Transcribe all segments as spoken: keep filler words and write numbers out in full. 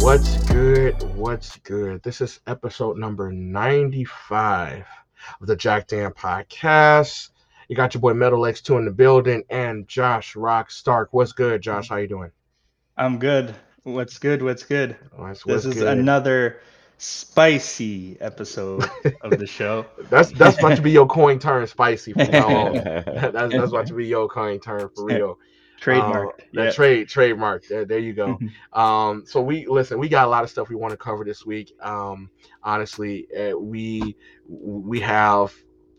What's good? What's good? This is episode number ninety-five of the Jack Dan podcast. You got your boy Metal X two in the building and Josh Rock Stark. What's good, Josh? How you doing? I'm good. What's good? What's good? What's, This what's is good? another spicy episode of the show. that's that's about to be your coin turn, spicy from now on. that's that's about to be your coin turn for real. Trademarked. Uh, that Yeah. trade trademark. There, there you go. um, so we listen. We got a lot of stuff we want to cover this week. Um, honestly, uh, we we have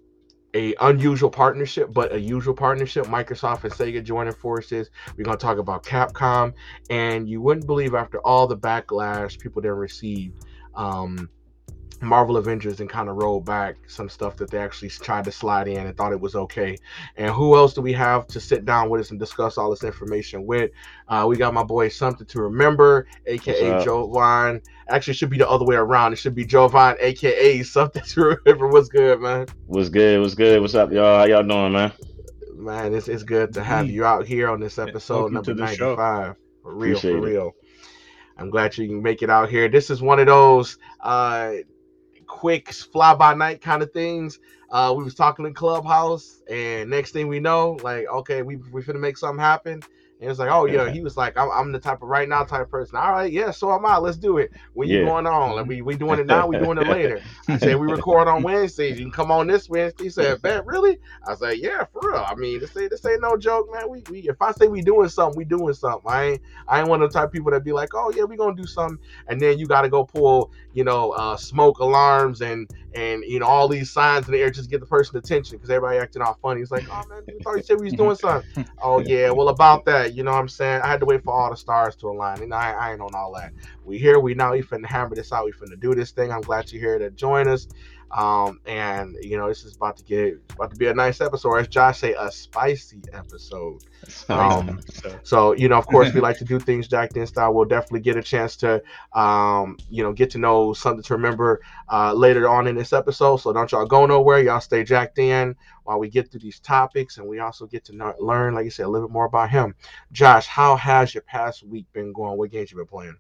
a unusual partnership, but a usual partnership. Microsoft and Sega joining forces. We're gonna talk about Capcom, and you wouldn't believe after all the backlash people then received. Um, Marvel Avengers and kind of rolled back some stuff that they actually tried to slide in and thought it was okay. And who else do we have to sit down with us and discuss all this information with? Uh, we got my boy Something to Remember, aka Jovan. Actually, it should be the other way around. It should be Jovan, aka Something to Remember. What's good, man? What's good? What's good? What's up, y'all? How y'all doing, man? Man, it's it's good to have you out here on this episode Welcome number to the show. ninety-five. For real, Appreciate for it. real. I'm glad you can make it out here. This is one of those uh quick fly by night kind of things. Uh, we was talking in Clubhouse, and next thing we know, like, okay, we we finna make something happen. And it's like, oh yeah, he was like, I'm, I'm the type of right now type of person. All right, yeah, so am I. Let's do it. When you Yeah. going on? Like, we we doing it now. We doing it later. I said we record on Wednesdays. You can come on this Wednesday. He said, bet really? I said, yeah, for real. I mean, this ain't this ain't no joke, man. We we if I say we doing something, we doing something. I ain't I ain't one of the type of people that be like, oh yeah, we gonna do something, and then you got to go pull, you know, uh, smoke alarms and and you know all these signs in the air just to get the person's attention because everybody acting all funny. It's like, oh man, we thought you said we was doing something. Oh yeah, well about that, you know what I'm saying? I had to wait for all the stars to align, and I, I ain't on all that. We here, we now, we finna hammer this out. We finna do this thing. I'm glad you're here to join us. Um, and you know, this is about to get it's about to be a nice episode, or as Josh say, a spicy episode. Um, so you know, of course, we like to do things Jack Dan style. We'll definitely get a chance to, um, you know, get to know Something to Remember uh, later on in this episode. So don't y'all go nowhere. Y'all stay jacked in while we get through these topics, and we also get to know, learn, like you said, a little bit more about him. Josh, how has your past week been going? What games you been playing?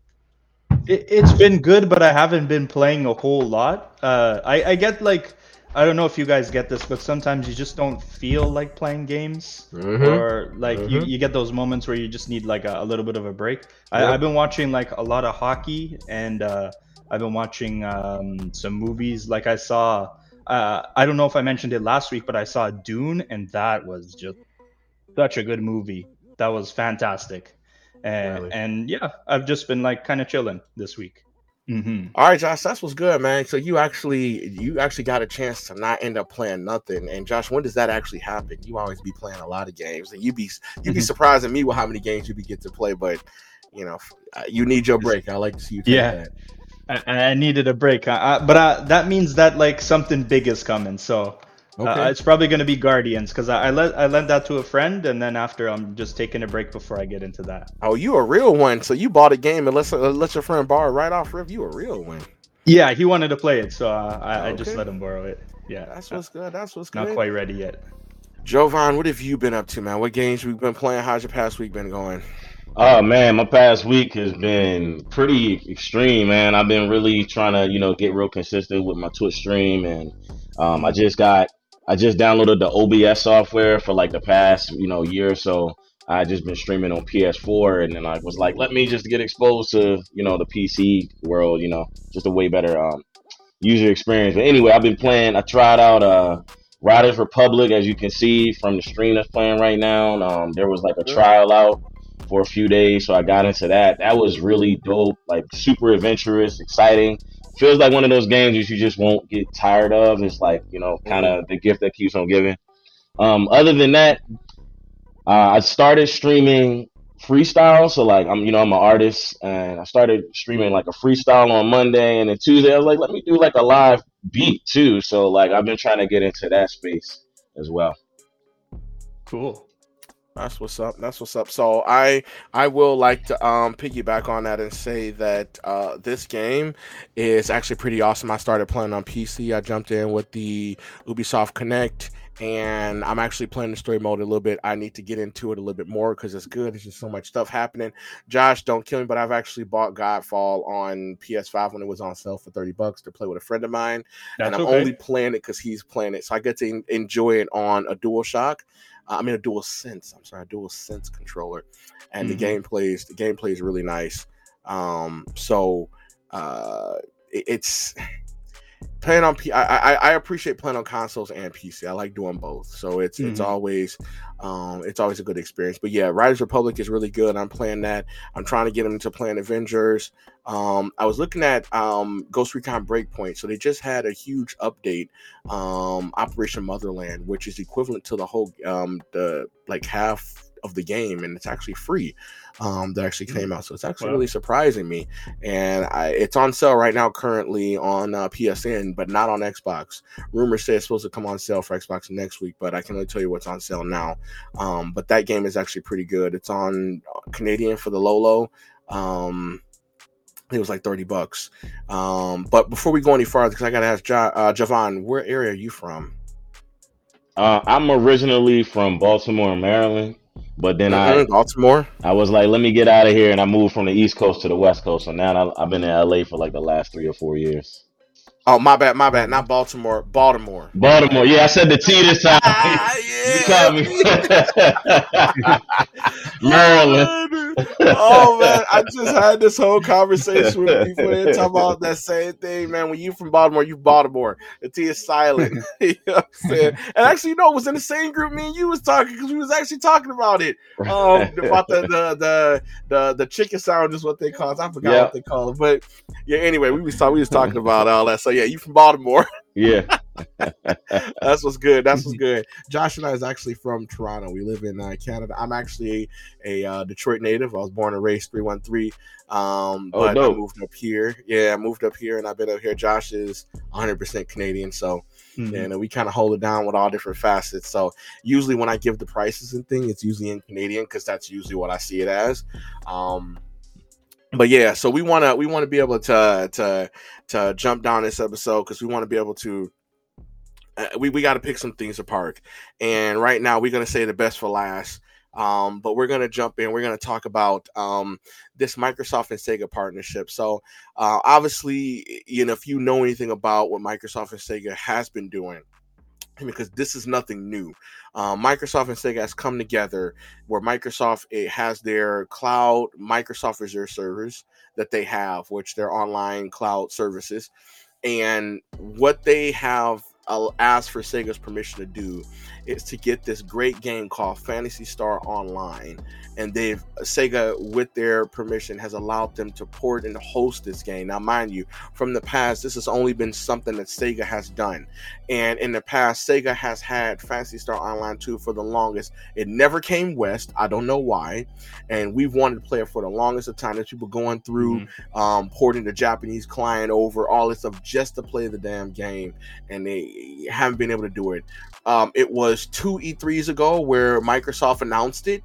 It, it's been good, but I haven't been playing a whole lot. Uh, I, I get like, I don't know if you guys get this, but sometimes you just don't feel like playing games, Mm-hmm. or like you, Mhm. you get those moments where you just need like a, a little bit of a break. I, Yep. I've been watching like a lot of hockey, and uh, I've been watching um, some movies. Like I saw, uh, I don't know if I mentioned it last week, but I saw Dune, and that was just such a good movie. That was fantastic. And, Really? and yeah, I've just been like kind of chilling this week. hmm All right, Josh, that's what's good, man. So you actually you actually got a chance to not end up playing nothing. And Josh, when does that actually happen? You always be playing a lot of games, and you be you be Mhm. surprising me with how many games you be get to play. But you know, uh, you need your break. I like to see you take Yeah. that. I, I needed a break, uh, uh, but uh, that means that like something big is coming. So Okay. uh, it's probably gonna be Guardians, because I, I let I lent that to a friend, and then after I'm just taking a break before I get into that. Oh, you a real one. So you bought a game and let uh, let your friend borrow it right off rip. You a real one. Yeah, he wanted to play it, so uh, I, I just Okay. let him borrow it. Yeah, That's uh, what's good. That's what's not good. quite ready yet. Jovan, what have you been up to, man? What games we been playing? How's your past week been going? Oh man, my past week has been pretty extreme, man. I've been really trying to, you know, get real consistent with my Twitch stream, and um, I just got, I just downloaded the O B S software for like the past, you know, year or so. I just been streaming on P S four, and then I was like, let me just get exposed to, you know, the P C world, you know, just a way better um, user experience. But anyway, I've been playing. I tried out uh, Riders Republic, as you can see from the stream that's playing right now. Um, there was like a trial out for a few days, so I got into that. That was really dope, like super adventurous, exciting. Feels like one of those games that you just won't get tired of. It's like, you know, kind of the gift that keeps on giving. Um, other than that, uh, I started streaming freestyle. So like I'm, you know, I'm an artist, and I started streaming like a freestyle on Monday, and then Tuesday I was like, let me do like a live beat too. So like I've been trying to get into that space as well. Cool. That's what's up. That's what's up. So I I will like to um piggyback on that and say that uh this game is actually pretty awesome. I started playing on P C. I jumped in with the Ubisoft Connect, and I'm actually playing the story mode a little bit. I need to get into it a little bit more because it's good. There's just so much stuff happening. Josh, don't kill me, but I've actually bought Godfall on P S five when it was on sale for thirty bucks to play with a friend of mine. That's and I'm okay. only playing it because he's playing it. So I get to en- enjoy it on a DualShock. Uh, I mean, a Dual Sense. I'm sorry, a Dual Sense controller. And Mhm. the gameplay is the gameplay is really nice. Um, so uh, it, it's playing on P. I, I I appreciate playing on consoles and P C. I like doing both, so it's it's Mhm. always um it's always a good experience. But yeah, Riders Republic is really good. I'm playing that. I'm trying to get them into playing Avengers. Um, I was looking at um Ghost Recon Breakpoint, so they just had a huge update, um, Operation Motherland, which is equivalent to the whole um the like half of the game, and it's actually free. Um, that actually came out, so it's actually Wow. really surprising me. And I, it's on sale right now, currently on uh, P S N, but not on Xbox. Rumors say it's supposed to come on sale for Xbox next week, but I can only tell you what's on sale now. Um, but that game is actually pretty good. It's on Canadian for the low low. Um, it was like thirty bucks. Um, but before we go any farther, because I got to ask jo- uh, Javon, where area are you from? Uh, I'm originally from Baltimore, Maryland, but then I Mm-mm, Baltimore. I was like, let me get out of here, and I moved from the East Coast to the West Coast. So now I, I've been in L A for like the last three or four years. Oh, my bad, my bad. Not Baltimore, Baltimore. Baltimore, yeah, I said the T this time. Ah, You yeah. caught me. Maryland. Oh man, I just had this whole conversation with people and talking about that same thing, man. When you from Baltimore, you Baltimore. The T is silent. You know what I'm saying? And actually, you know, it was in the same group me and you was talking because we was actually talking about it. Um, about the the the the, the chicken sound is what they call it. I forgot Yeah. what they call it, but yeah. Anyway, we was talking we was talking about all that. So yeah, you from Baltimore. Yeah. That's what's good. That's what's good. Josh and I is actually from Toronto. We live in uh, Canada. I'm actually a, a uh, Detroit native. I was born and raised three one three. Um, Oh, but I dope. moved up here. Yeah, I moved up here and I've been up here. Josh is one hundred percent Canadian. So, Mhm. and uh, we kind of hold it down with all different facets. So usually when I give the prices and things, it's usually in Canadian because that's usually what I see it as. Um, but yeah, so we want to we want to be able to to to jump down this episode because we want to be able to uh, we, we got to pick some things apart. And right now we're going to say the best for last. Um, but we're going to jump in. We're going to talk about um, this Microsoft and Sega partnership. So uh, obviously, you know, if you know anything about what Microsoft and Sega has been doing, because this is nothing new. Uh, Microsoft and Sega has come together where Microsoft it has their cloud Microsoft Azure servers that they have, which they're online cloud services. And what they have uh, asked for Sega's permission to do is to get this great game called Phantasy Star Online. And they've Sega, with their permission, has allowed them to port and host this game. Now, mind you, from the past, this has only been something that Sega has done. And in the past, Sega has had Phantasy Star Online two for the longest. It never came west. I don't know why. And we've wanted to play it for the longest of time. There's people going through Mhm. um, porting the Japanese client over, all this stuff just to play the damn game. And they haven't been able to do it. Um, it was two E threes ago where Microsoft announced it,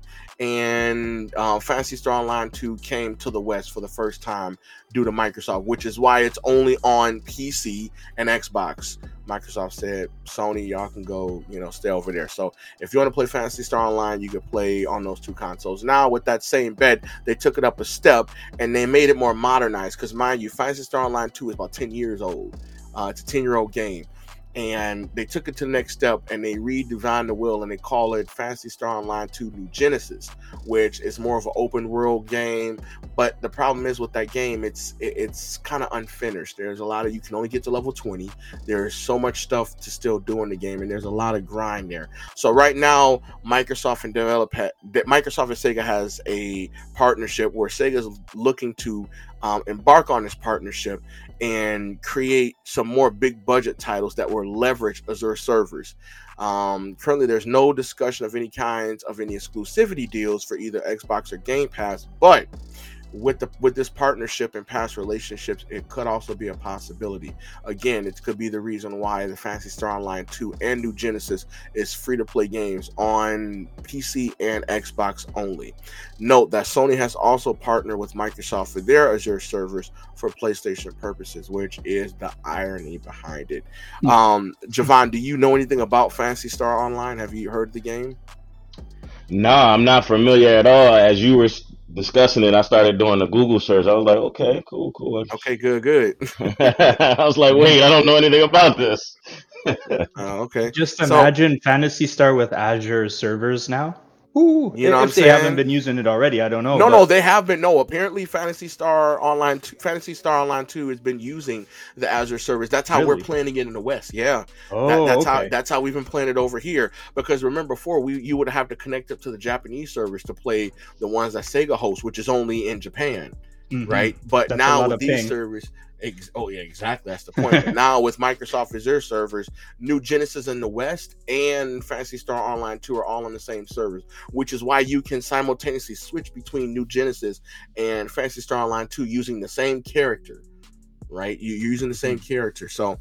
and uh, Phantasy Star Online two came to the West for the first time due to Microsoft, which is why it's only on P C and Xbox. Microsoft said, Sony, y'all can go, you know, stay over there. So if you want to play Phantasy Star Online, you can play on those two consoles. Now, with that same bet, they took it up a step and they made it more modernized. Because mind you, Phantasy Star Online two is about ten years old. Uh, it's a ten-year-old game. And they took it to the next step and they redesigned the wheel and they call it Phantasy Star Online two New Genesis, which is more of an open world game. But the problem is with that game, it's it, it's kind of unfinished. There's a lot of, you can only get to level twenty. There's so much stuff to still do in the game, and there's a lot of grind there. So right now, Microsoft and develop Microsoft and Sega has a partnership where Sega's looking to um, embark on this partnership and create some more big budget titles that will leverage Azure servers. Um, currently, there's no discussion of any kinds of any exclusivity deals for either Xbox or Game Pass, but with the with this partnership and past relationships, it could also be a possibility. Again, it could be the reason why the Phantasy Star Online two and New Genesis is free to play games on P C and Xbox only. Note that Sony has also partnered with Microsoft for their Azure servers for PlayStation purposes, which is the irony behind it. Mm-hmm. Um, Javon, do you know anything about Phantasy Star Online? Have you heard the game? No, I'm not familiar at all. As you were discussing it, I started doing the Google search. I was like, okay, cool, cool. Okay, good, good. I was like, wait, I don't know anything about this. uh, okay. Just imagine so, Phantasy Star with Azure servers now. Ooh, you know, if what I'm they saying? haven't been using it already, I don't know. No, but... no, they have been. No, apparently, Phantasy Star Online, two, Phantasy Star Online Two has been using the Azure servers. That's how really? we're playing it in the West. Yeah, oh, that, that's okay. how that's how we've been playing it over here. Because remember, before we you would have to connect up to the Japanese servers to play the ones that Sega hosts, which is only in Japan, mm-hmm. right? But that's now with these ping. servers. Ex- oh yeah, exactly. That's the point. But now with Microsoft Azure servers, New Genesis in the West and Phantasy Star Online two are all on the same servers, which is why you can simultaneously switch between New Genesis and Phantasy Star Online two using the same character, right? You're using the same character. So,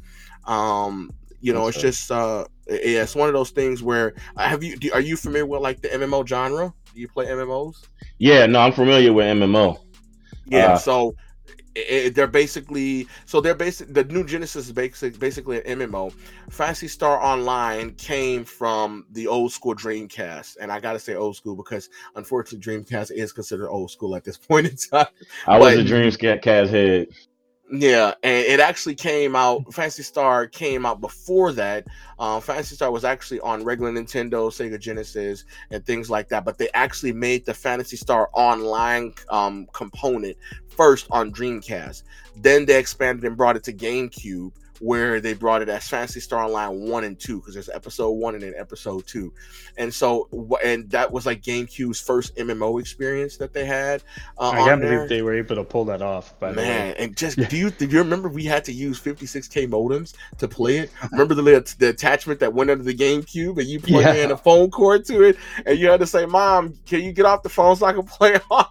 um, you know, That's it's right. just uh, yeah, it's one of those things where uh, have you? Do, are you familiar with like the M M O genre? Do you play M M Os? Yeah, no, I'm familiar with M M O. Yeah, uh, so. It, they're basically so they're basic. The New Genesis is basic, basically an M M O. Phantasy Star Online came from the old school Dreamcast, and I gotta say old school because unfortunately Dreamcast is considered old school at this point in time. I was but, a Dreamcast head. Yeah, and it actually came out. Phantasy Star came out before that. Um, Phantasy Star was actually on regular Nintendo, Sega Genesis, and things like that. But they actually made the Phantasy Star Online um, component first on Dreamcast. Then they expanded and brought it to GameCube, where they brought it as Phantasy Star Online one and two, because there's episode one and then episode two. And so, and that was like GameCube's first M M O experience that they had. Uh, I can't there. believe they were able to pull that off. By Man, the way. and just do you do you remember we had to use fifty-six K modems to play it? Remember the the attachment that went under the GameCube, and you plugged yeah. in a phone cord to it, and you had to say, "Mom, can you get off the phone so I can play off?"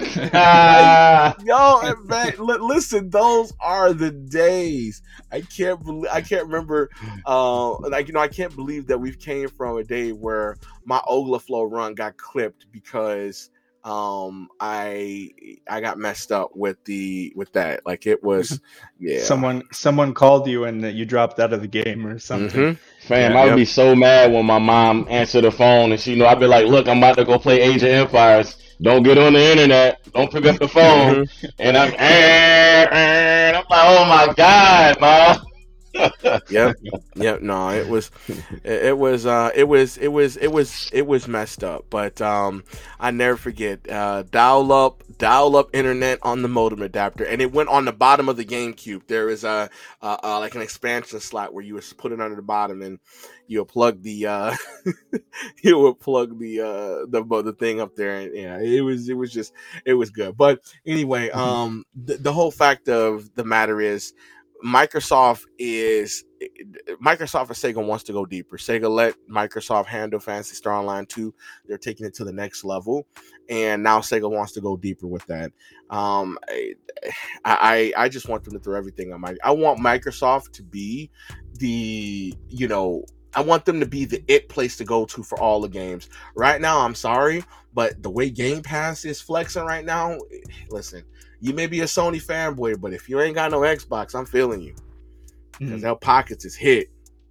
uh, Yo, man, listen, those are the days. I can't believe I can't remember. Uh, like you know, I can't believe that we've came from a day where my Oglaflow run got clipped because um I I got messed up with the with that. Like it was, yeah. Someone someone called you and you dropped out of the game or something. Mm-hmm. Fam, yeah, I would yep. be so mad when my mom answered the phone and she knew I'd be like, "Look, I'm about to go play Age of Empires. Don't get on the internet. Don't pick up the phone." Mm-hmm. And I'm, eh, eh, I'm like, "Oh my God, mom." yep yep no it was it was uh it was it was it was it was messed up, but um I never forget uh dial up dial up internet on the modem adapter, and it went on the bottom of the GameCube. There is a uh, uh like an expansion slot where you would put it under the bottom and you'll plug the uh you would plug the uh the the thing up there, and yeah, it was it was just it was good. But anyway, mm-hmm. um the, the whole fact of the matter is Microsoft is Microsoft and Sega wants to go deeper. Sega let Microsoft handle Phantasy Star Online two. They're taking it to the next level, and now Sega wants to go deeper with that. Um, I, I I just want them to throw everything on my. I want Microsoft to be the you know. I want them to be the it place to go to for all the games. Right now, I'm sorry, but the way Game Pass is flexing right now, listen. You may be a Sony fanboy, but if you ain't got no Xbox, I'm feeling you. Because mm. their pockets is hit.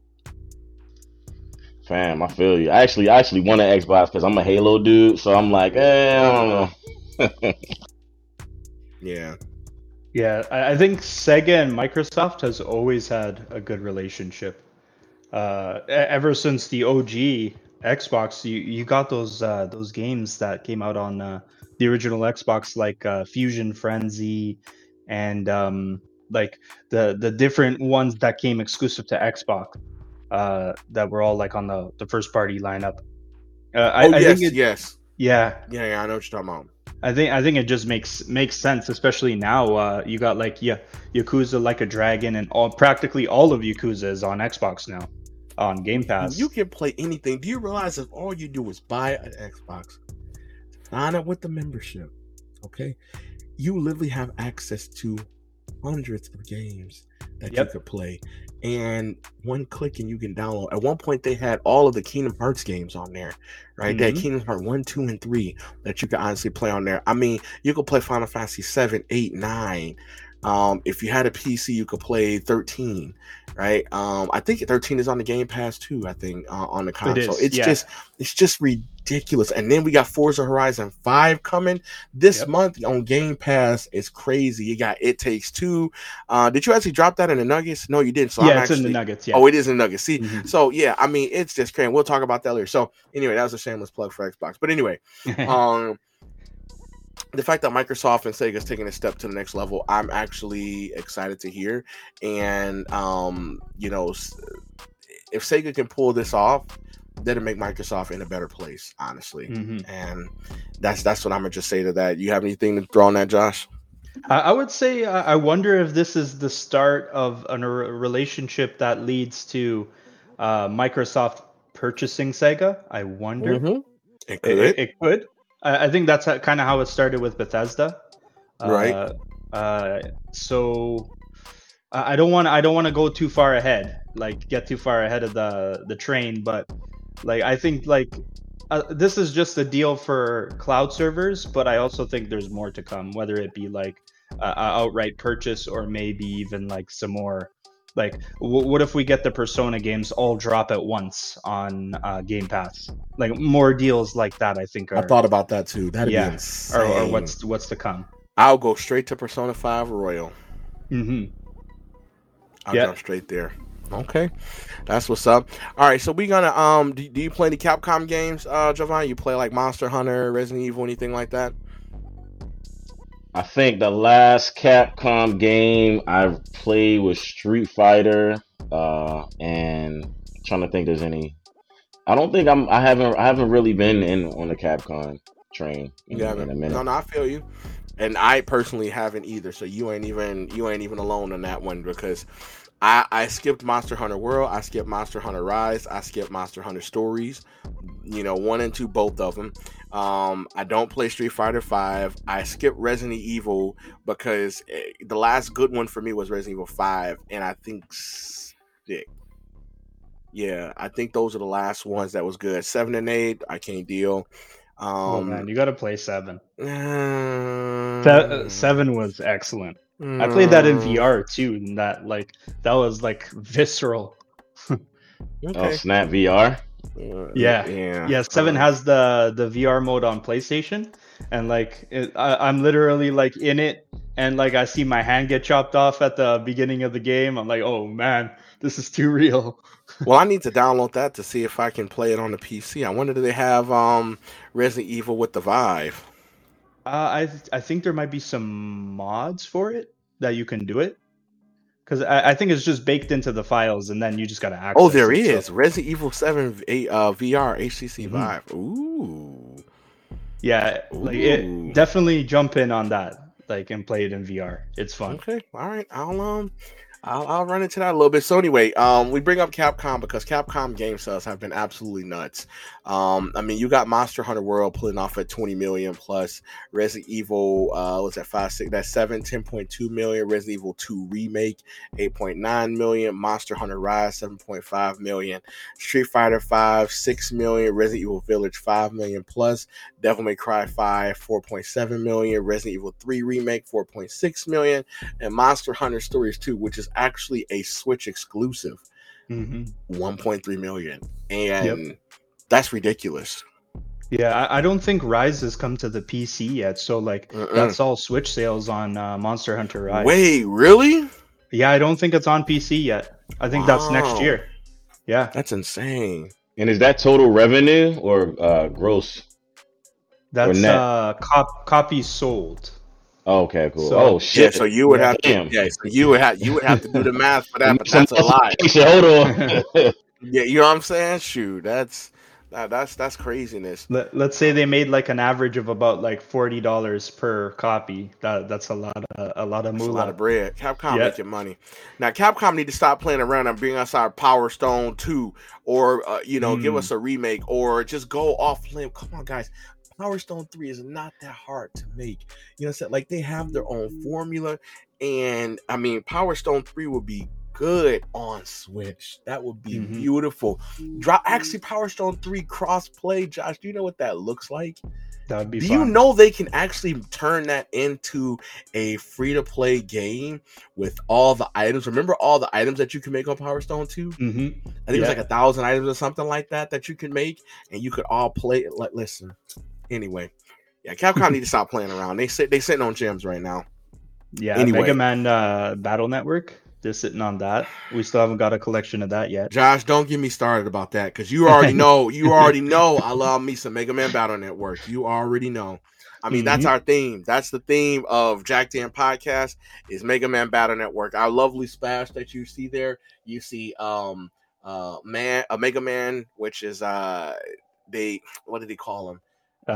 Fam, I feel you. I actually, I actually want an Xbox because I'm a Halo dude. So I'm like, eh, I don't know. yeah. Yeah, I think Sega and Microsoft has always had a good relationship. Uh, ever since the O G Xbox, you, you got those uh, those games that came out on uh, the original Xbox, like uh, Fusion Frenzy, and um, like the the different ones that came exclusive to Xbox, uh, that were all like on the, the first party lineup. Uh, I, oh I yes, think it, yes, yeah, yeah, yeah. I know what you're talking about. I think I think it just makes makes sense, especially now. Uh, you got like yeah, Yakuza Like a Dragon, and all practically all of Yakuza is on Xbox now, on Game Pass. You can play anything. Do you realize if all you do is buy an Xbox, sign up with the membership, okay? you literally have access to hundreds of games that Yep. you could play, and one click and you can download. At one point, they had all of the Kingdom Hearts games on there, right? They had Mhm. Kingdom Hearts one, two, and three that you could honestly play on there. I mean, you could play Final Fantasy seven, eight, nine. Um, if you had a P C, you could play thirteen, right? Um, I think thirteen is on the Game Pass too. I think uh, on the console. is, It's yeah. just, it's just ridiculous. And then we got Forza Horizon five coming this Yep. month on Game Pass. It's crazy. You got It Takes Two. Uh, did you actually drop that in the Nuggets? No, you didn't. So yeah, I'm it's actually. in the Nuggets. Yeah. Oh, it is in the Nuggets. See, Mhm. so yeah, I mean, it's just crazy. We'll talk about that later. So anyway, that was a shameless plug for Xbox. But anyway, um. the fact that Microsoft and Sega is taking a step to the next level, I'm actually excited to hear. And, um, you know, if Sega can pull this off, that'll make Microsoft in a better place, honestly. Mhm. And that's that's what I'm going to just say to that. You have anything to throw on that, Josh? I I would say uh, I wonder if this is the start of a relationship that leads to uh, Microsoft purchasing Sega. I wonder. Mm-hmm. It It, could. it, it could. I, I think that's kind of how it started with Bethesda. Right. Uh, uh, so I I don't want I don't want to go too far ahead, like get too far ahead of the the train. But like I think like uh, this is just a deal for cloud servers, but I also think there's more to come, whether it be like uh, outright purchase or maybe even like some more. Like, w- what if we get the Persona games all drop at once on uh, Game Pass? Like more deals like that, I think. Are, I thought about that too. That'd yeah, be insane. or, or what's what's to come. I'll go straight to Persona five Royal. Mm-hmm. I'll Yeah. jump straight there. Okay, that's what's up. All right, so we gonna um. Do, do you play any Capcom games, uh, Giovanni? You play like Monster Hunter, Resident Evil, anything like that? I think the last Capcom game I played was Street Fighter, uh, and I'm trying to think there's any. I don't think I'm. I haven't. I haven't really been in on the Capcom train in, You in haven't? a minute. No, no, I feel you. And I personally haven't either. So you ain't even you ain't even alone on that one because I I skipped Monster Hunter World, I skipped Monster Hunter Rise, I skipped Monster Hunter Stories. You know, one and two, both of them. Um, I don't play Street Fighter Five. I skipped Resident Evil because eh, the last good one for me was Resident Evil Five, and I think six. Yeah, I think those are the last ones that was good. Seven and eight, I can't deal. Um, Oh man, you gotta play seven. uh, Se- uh, seven was excellent. I played that in V R too, and that like that was like visceral. Oh, Okay. Snap V R. Uh, Yeah. yeah. Yeah, seven Uh, has the the V R mode on PlayStation, and like it, I, I'm literally like in it, and like I see my hand get chopped off at the beginning of the game. I'm like, oh man, this is too real. Well, I need to download that to see if I can play it on the P C. I wonder do they have um Resident Evil with the Vive? Uh, I I think there might be some mods for it that you can do it, because I, I think it's just baked into the files, and then you just gotta access. Oh, there it, so- is Resident Evil Seven a uh, V R H C C Mhm. Vive. Ooh. Yeah, like Ooh. it, definitely jump in on that, like and play it in V R. It's fun. Okay. All right. I'll um. I'll, I'll run into that a little bit. So anyway, um, we bring up Capcom because Capcom game sales have been absolutely nuts. Um, I mean, you got Monster Hunter World pulling off at twenty million plus. Resident Evil, uh, what's that? Five, six, that's seven, ten point two million. Resident Evil two remake, eight point nine million. Monster Hunter Rise, seven point five million. Street Fighter Five, six million. Resident Evil Village, five million plus. Devil May Cry Five, four point seven million. Resident Evil Three remake, four point six million. And Monster Hunter Stories two, which is actually a Switch exclusive, hmm one point three million. And that's ridiculous. Yeah, I, I don't think Rise has come to the P C yet, so like Mm-mm. that's all Switch sales on uh, Monster Hunter Rise. Wait, really? Yeah, I don't think it's on P C yet. I think that's next Wow. year. Yeah, That's insane. And is that total revenue or uh, gross? that's net. uh, cop- copies sold. Oh, okay, cool. So- oh Yeah, shit. so you would Yeah, have to, damn. yeah, so you would have you would have to do the math for that, but Some that's a lie. multiplication, Hold on. Yeah, you know what I'm saying? Shoot, that's that, that's that's craziness. Let, let's say they made like an average of about like forty dollars per copy. That that's a lot of a lot of That's a lot moolah. of bread. Capcom Yeah. making money. Now, Capcom need to stop playing around and bring us our Power Stone two, or uh, you know, give Mm. us a remake, or just go off limb. Come on, guys, Power Stone three is not that hard to make. You know what I'm saying? Like, they have their own formula. And, I mean, Power Stone three would be good on Switch. That would be mm-hmm. beautiful. Drop Actually, Power Stone three cross-play. Josh, do you know what that looks like? That would be Do fun. you know they can actually turn that into a free-to-play game with all the items? Remember all the items that you can make on Power Stone two? Mm-hmm. I think yeah. it was like a thousand items or something like that that you could make, and you could all play it. Like, listen, anyway, yeah, Capcom need to stop playing around. They sit, they sitting on gems right now. Yeah, anyway. Mega Man uh, Battle Network. They're sitting on that. We still haven't got a collection of that yet. Josh, don't get me started about that, because you already know. You already know. I love me some Mega Man Battle Network. You already know. I mean, mm-hmm. that's our theme. That's the theme of Jack Dan Podcast is Mega Man Battle Network. Our lovely splash that you see there. You see, um, uh, man, a Mega Man, which is uh, they. What did he call him?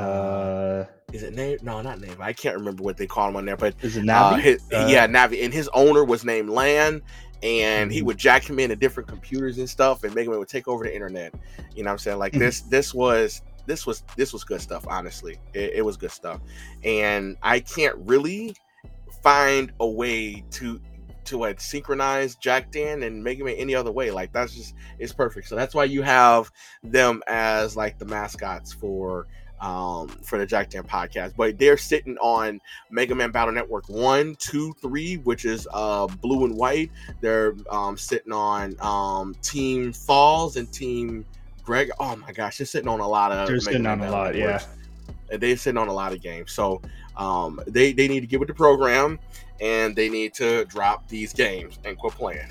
Uh, is it name? No, not name. I can't remember what they call him on there, but is it Navi? Uh, his, uh, yeah, Navi. And his owner was named Lan, and he would jack him into different computers and stuff, and Mega Man would take over the internet. You know what I'm saying? Like this, this was, this was, this was good stuff. Honestly, it, it was good stuff, and I can't really find a way to to like synchronize Jack Dan and Mega Man any other way. Like, that's just, it's perfect. So that's why you have them as like the mascots for. Um, for the Jack Dan Podcast, but they're sitting on Mega Man Battle Network one, two, three, which is uh, blue and white. They're um, sitting on um, Team Falls and Team Greg. Oh my gosh, they're sitting on a lot of. They're Mega sitting Man on a Battle lot, Networks. yeah. They're sitting on a lot of games, so um, they they need to get with the program, and they need to drop these games and quit playing.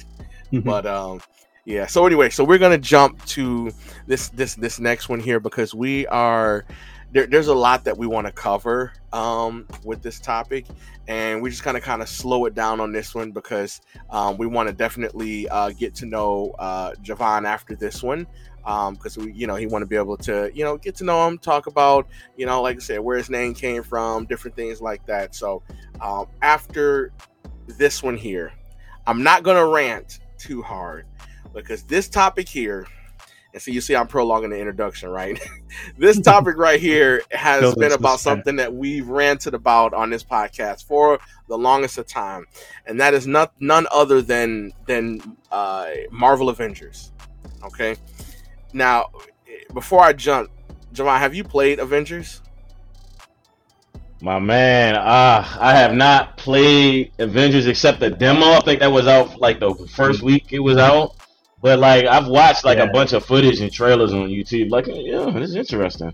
But um. Yeah. So anyway, so we're gonna jump to this this this next one here, because we are there, there's a lot that we want to cover um, with this topic, and we just kind of kind of slow it down on this one, because um, we want to definitely uh, get to know uh, Javon after this one, because um, we you know he want to be able to you know get to know him, talk about you know like I said where his name came from, different things like that. So um, after this one here, I'm not gonna rant too hard. Because this topic here, and so you see I'm prolonging the introduction, right? This topic right here has Building been about suspense. Something that we've ranted about on this podcast for the longest of time, and that is not none other than than uh, Marvel Avengers. Okay, now before I jump, Jamal, have you played Avengers? My man, uh, I have not played Avengers except the demo. I think that was out like the first week it was out. But like I've watched like yeah. a bunch of footage and trailers on YouTube. Like, yeah, this is interesting.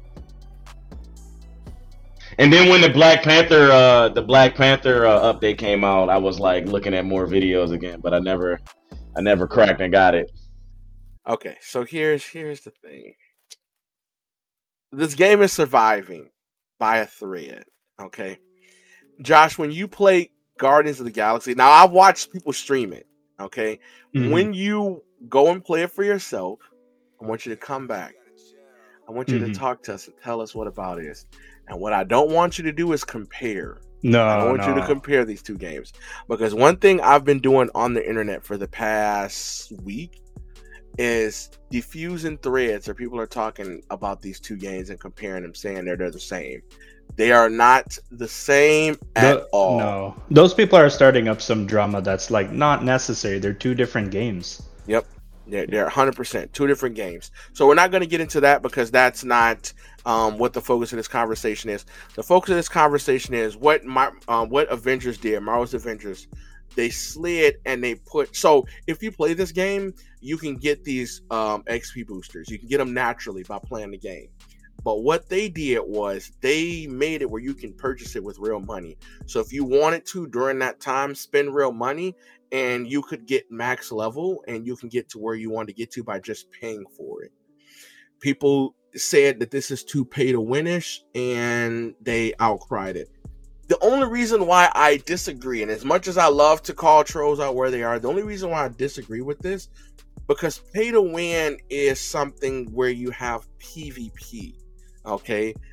And then when the Black Panther, uh, the Black Panther uh, update came out, I was like looking at more videos again, but I never, I never cracked and got it. Okay, so here's here's the thing. This game is surviving by a thread. Okay, Josh, when you play Guardians of the Galaxy, now I've watched people stream it. Okay, mm-hmm. When you go and play it for yourself, I want you to come back. I want you mm-hmm. to talk to us and tell us what about it is. And what I don't want you to do is compare. No, I don't want no. you to compare these two games, because one thing I've been doing on the internet for the past week is diffusing threads where people are talking about these two games and comparing them, saying they're, they're the same. They are not the same at the, all. No, those people are starting up some drama that's like not necessary. They're two different games. Yep. They're, they're one hundred percent two different games. So we're not going to get into that, because that's not um, what the focus of this conversation is. The focus of this conversation is what my, um, what Avengers did, Marvel's Avengers. They slid and they put... So if you play this game, you can get these um, X P boosters. You can get them naturally by playing the game. But what they did was they made it where you can purchase it with real money. So if you wanted to during that time, spend real money, and you could get max level, and you can get to where you want to get to by just paying for it. People said that this is too pay to winish, and they outcried it. The only reason why I disagree, and as much as I love to call trolls out where they are, the only reason why I disagree with this, because pay to win is something where you have PvP. Okay,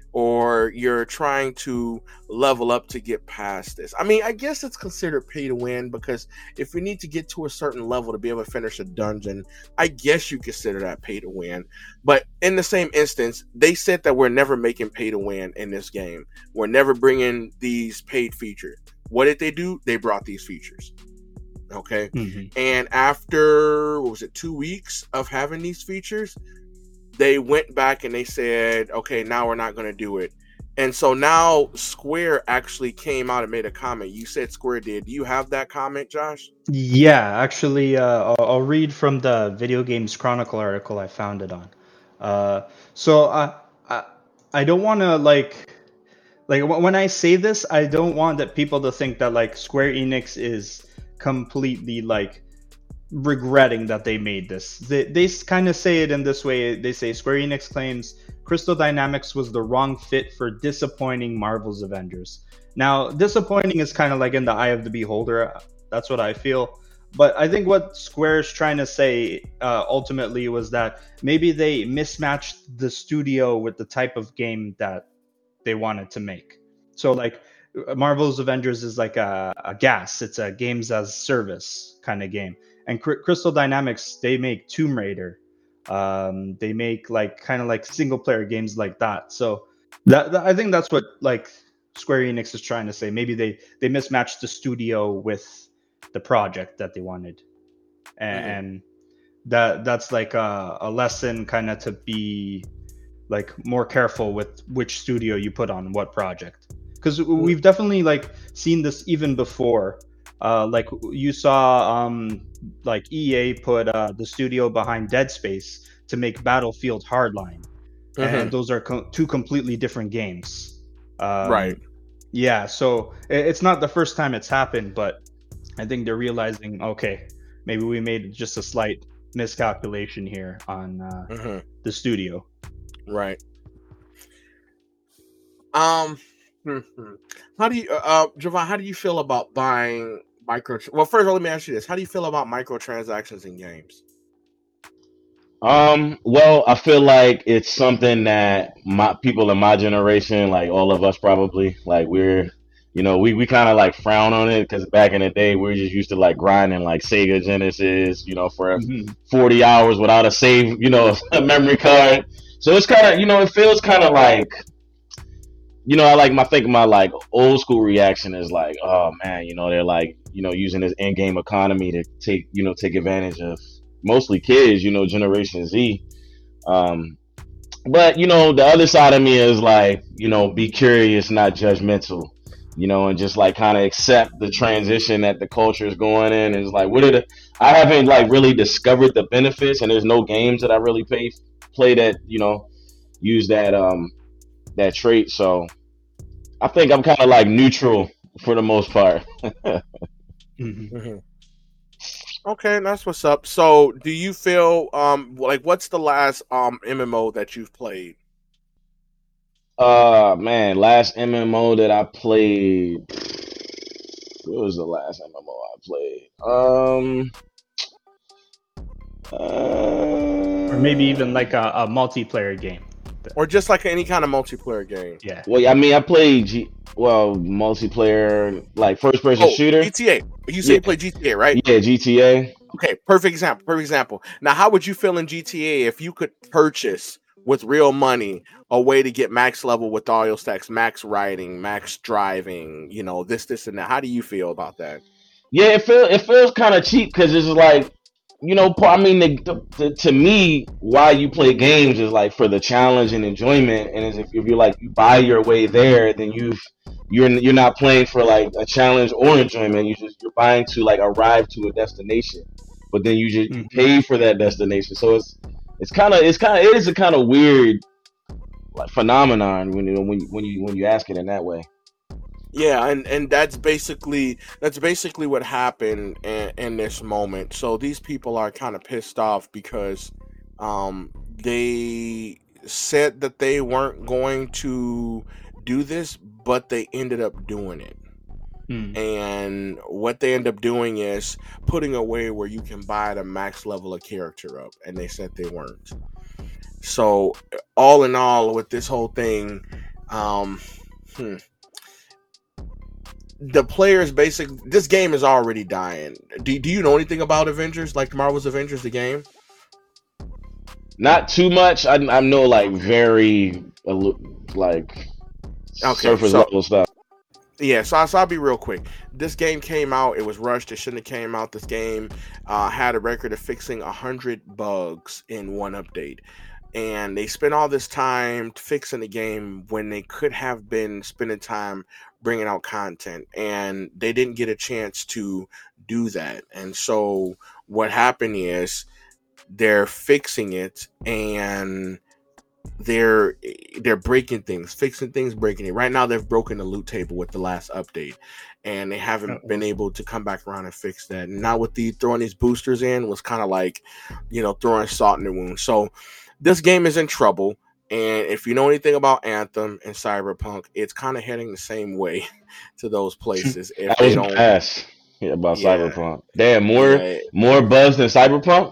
or you're trying to level up to get past this. I mean, I guess it's considered pay to win, because if you need to get to a certain level to be able to finish a dungeon, I guess you consider that pay to win. But in the same instance, they said that we're never making pay to win in this game. We're never bringing these paid features. What did they do? They brought these features. Okay. Mm-hmm. And after, what was it, two weeks of having these features, they went back and they said, okay, now we're not going to do it. And so now Square actually came out and made a comment. You said Square did. Do you have that comment, Josh? Yeah, actually, uh, I'll, I'll read from the Video Games Chronicle article I found it on. Uh, so I, I, I don't want to like, like when I say this, I don't want that people to think that like Square Enix is completely like regretting that they made this. They, they kind of say it in this way. They say Square Enix claims Crystal Dynamics was the wrong fit for disappointing Marvel's Avengers. Now, disappointing is kind of like in the eye of the beholder. That's what I feel. But I think what Square's trying to say uh, ultimately was that maybe they mismatched the studio with the type of game that they wanted to make. So like Marvel's Avengers is like a, a gas. It's a games as service kind of game. And Crystal Dynamics, they make Tomb Raider. Um, they make like kind of like single player games like that. So that, that I think that's what like Square Enix is trying to say. Maybe they they mismatched the studio with the project that they wanted, and, mm-hmm. and that that's like a, a lesson kind of to be like more careful with which studio you put on what project, because mm-hmm. we've definitely like seen this even before. Uh, like you saw, um, like E A put uh, the studio behind Dead Space to make Battlefield Hardline, mm-hmm. and those are co- two completely different games. Um, right. Yeah. So it's not the first time it's happened, but I think they're realizing, okay, maybe we made just a slight miscalculation here on uh, mm-hmm. the studio. Right. Um. How do you, uh, Javon? How do you feel about buying micro? Well, first of all, let me ask you this: how do you feel about microtransactions in games? Um. Well, I feel like it's something that my people in my generation, like all of us, probably like we're, you know, we we kind of like frown on it because back in the day we were just used to like grinding like Sega Genesis, you know, for mm-hmm. forty hours without a save, you know, a memory card. So it's kind of, you know, it feels kind of like. You know, I like my think my like old school reaction is like, oh man, you know, they're like, you know, using this in-game economy to take, you know, take advantage of mostly kids, you know, Generation Z. Um, but you know, the other side of me is like, you know, be curious, not judgmental, you know, and just like kind of accept the transition that the culture is going in. And it's like, what are the? I haven't like really discovered the benefits, and there's no games that I really play play that, you know, use that um that trait. So I think I'm kind of like neutral for the most part. mm-hmm. Mm-hmm. Okay, that's what's up. So do you feel um like what's the last um M M O that you've played? Uh man, last M M O that I played. What was the last M M O I played? Um uh, or maybe even like a, a multiplayer game. Or just like any kind of multiplayer game. Yeah. Well, I mean, I played G- well multiplayer, like first person oh, shooter. G T A. You say yeah. you play G T A, right? Yeah, G T A. Okay, perfect example. Perfect example. Now, how would you feel in G T A if you could purchase with real money a way to get max level with all your stacks, max riding, max driving, you know, this, this, and that? How do you feel about that? Yeah, it feels it feels kind of cheap because it's like. You know, I mean, the, the, to me, why you play games is like for the challenge and enjoyment. And if, if you're like you buy your way there, then you've you're you're not playing for like a challenge or enjoyment. You just you're buying to like arrive to a destination, but then you just mm-hmm. pay for that destination. So it's it's kind of it's kind of it is a kind of weird like phenomenon when you when you, when you when you ask it in that way. Yeah, and, and that's basically that's basically what happened in, in this moment. So these people are kind of pissed off because um, they said that they weren't going to do this, but they ended up doing it. Hmm. And what they end up doing is putting a way where you can buy the max level of character up, and they said they weren't. So all in all, with this whole thing, Um, hmm. The players basic. This game is already dying. Do Do you know anything about Avengers, like Marvel's Avengers, the game? Not too much. I I know like very uh, like Okay, surface so level stuff. yeah, so, so I'll be real quick. This game came out. It was rushed. It shouldn't have came out. This game uh, had a record of fixing one hundred bugs in one update. And they spent all this time fixing the game when they could have been spending time bringing out content. And they didn't get a chance to do that. And so what happened is they're fixing it and they're they're breaking things, fixing things, breaking it. Right now, they've broken the loot table with the last update, and they haven't Uh-oh. been able to come back around and fix that. And now with the throwing these boosters in was kind of like, you know, throwing salt in the wound. So this game is in trouble. And if you know anything about Anthem and Cyberpunk, it's kind of heading the same way to those places. If that was they don't, ass. Yeah, about yeah, Cyberpunk. Damn, more yeah. more buzz than Cyberpunk.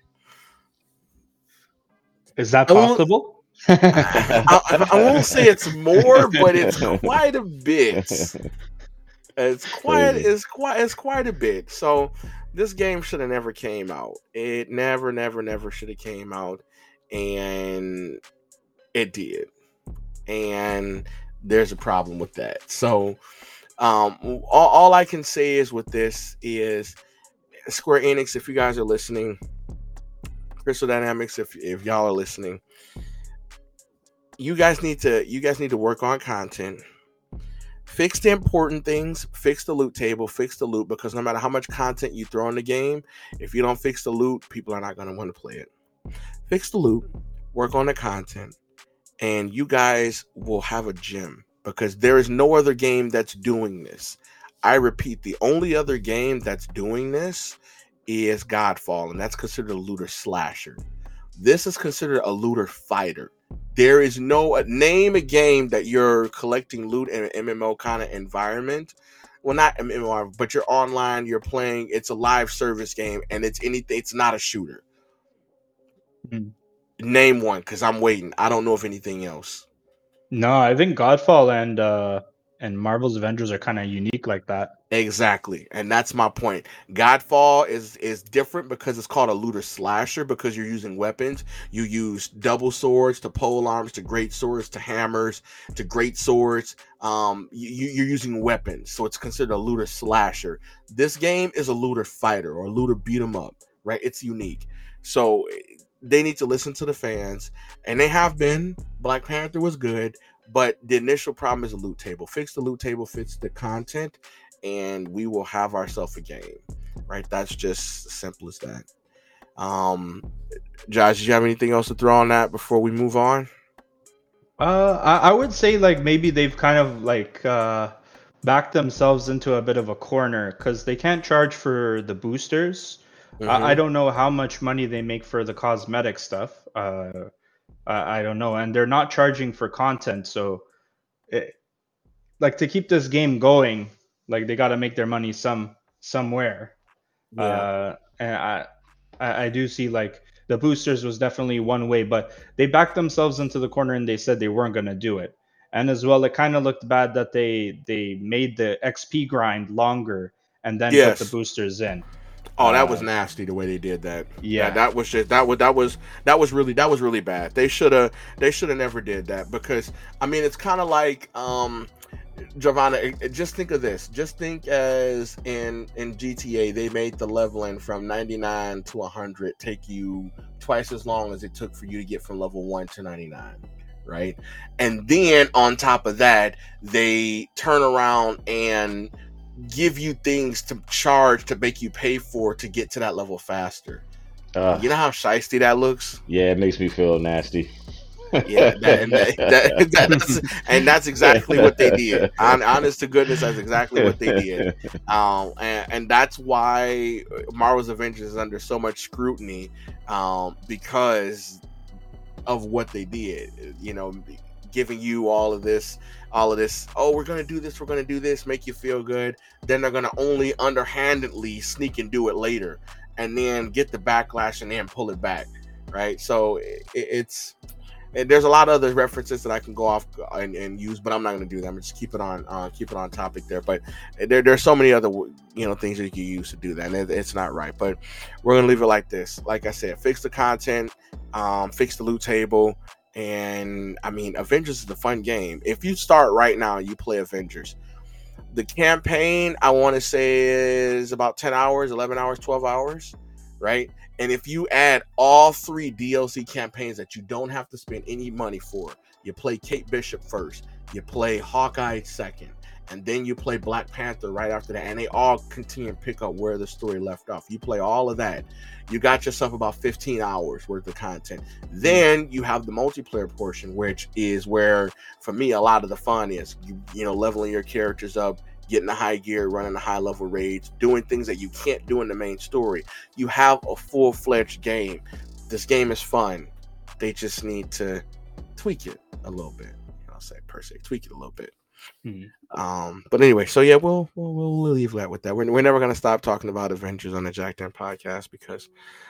Is that possible? I, I, I won't say it's more, but it's quite a bit. It's quite, Crazy. it's quite, it's quite a bit. So this game should have never came out. It never, never, never should have came out, and it did. And there's a problem with that. So um, all, all I can say is with this is Square Enix, if you guys are listening, Crystal Dynamics, if if y'all are listening, you guys need to you guys need to work on content. Fix the important things, fix the loot table, fix the loot, because no matter how much content you throw in the game, if you don't fix the loot, people are not going to want to play it. Fix the loot, work on the content, and you guys will have a gem, because there is no other game that's doing this. I repeat, the only other game that's doing this is Godfall, and that's considered a looter slasher. This is considered a looter fighter. There is no name a game that you're collecting loot in an M M O kind of environment. Well, not M M O, but you're online, you're playing, it's a live service game, and it's anything, it's not a shooter. Mm-hmm. Name one, because I'm waiting. I don't know of anything else. No, I think Godfall and uh, and Marvel's Avengers are kind of unique like that. Exactly, and that's my point. Godfall is is different because it's called a looter slasher, because you're using weapons. You use double swords to pole arms to great swords to hammers to great swords. Um, you, you're using weapons, so it's considered a looter slasher. This game is a looter fighter or a looter beat 'em up, right? It's unique. So they need to listen to the fans, and they have been. Black Panther was good, but the initial problem is the loot table. Fix the loot table, fix the content, and we will have ourselves a game, right? That's just as simple as that. Um, Josh, do you have anything else to throw on that before we move on? Uh, I, I would say like maybe they've kind of like uh, backed themselves into a bit of a corner, because they can't charge for the boosters. Mm-hmm. I, I don't know how much money they make for the cosmetic stuff. Uh, I, I don't know, and they're not charging for content. So, it, like to keep this game going, like they got to make their money some somewhere. Yeah. Uh, and I, I I do see like the boosters was definitely one way, but they backed themselves into the corner and they said they weren't going to do it. And as well, it kind of looked bad that they they made the X P grind longer and then yes. put the boosters in. Oh, that was nasty the way they did that. Yeah, that, that was just that was that was that was really that was really bad. They should have they should have never did that, because I mean it's kind of like um, Giovanna. Just think of this. Just think as in in G T A they made the leveling from ninety-nine to one hundred take you twice as long as it took for you to get from level one to ninety-nine, right? And then on top of that, they turn around and give you things to charge to make you pay for to get to that level faster. Uh, you know how shiesty that looks? Yeah, it makes me feel nasty. Yeah, that, and, that, that, that's, and that's exactly what they did. Honest to goodness, that's exactly what they did. Um, and, and that's why Marvel's Avengers is under so much scrutiny, um, because of what they did. You know, giving you all of this, all of this, oh, we're going to do this, we're going to do this, make you feel good. Then they're going to only underhandedly sneak and do it later, and then get the backlash and then pull it back, right? So it, it's, and there's a lot of other references that I can go off and, and use, but I'm not going to do that. I'm just keep it on uh, keep it on topic there. But there there's so many other you know things that you can use to do that, and it, it's not right. But we're going to leave it like this. Like I said, fix the content, um, fix the loot table, and I mean, Avengers is a fun game. If you start right now and you play Avengers, the campaign I want to say is about ten hours, eleven hours, twelve hours, right? And if you add all three D L C campaigns that you don't have to spend any money for, you play Kate Bishop first, you play Hawkeye second, and then you play Black Panther right after that, and they all continue and pick up where the story left off. You play all of that, you got yourself about fifteen hours worth of content. Then you have the multiplayer portion, which is where, for me, a lot of the fun is. You, you know, leveling your characters up, getting the high gear, running the high level raids, doing things that you can't do in the main story. You have a full-fledged game. This game is fun. They just need to tweak it a little bit. I'll say per se, tweak it a little bit. Mm-hmm. Um, but anyway, so yeah, we'll we'll, we'll leave that with that. We're, we're never gonna stop talking about Avengers on the Jack Dan podcast because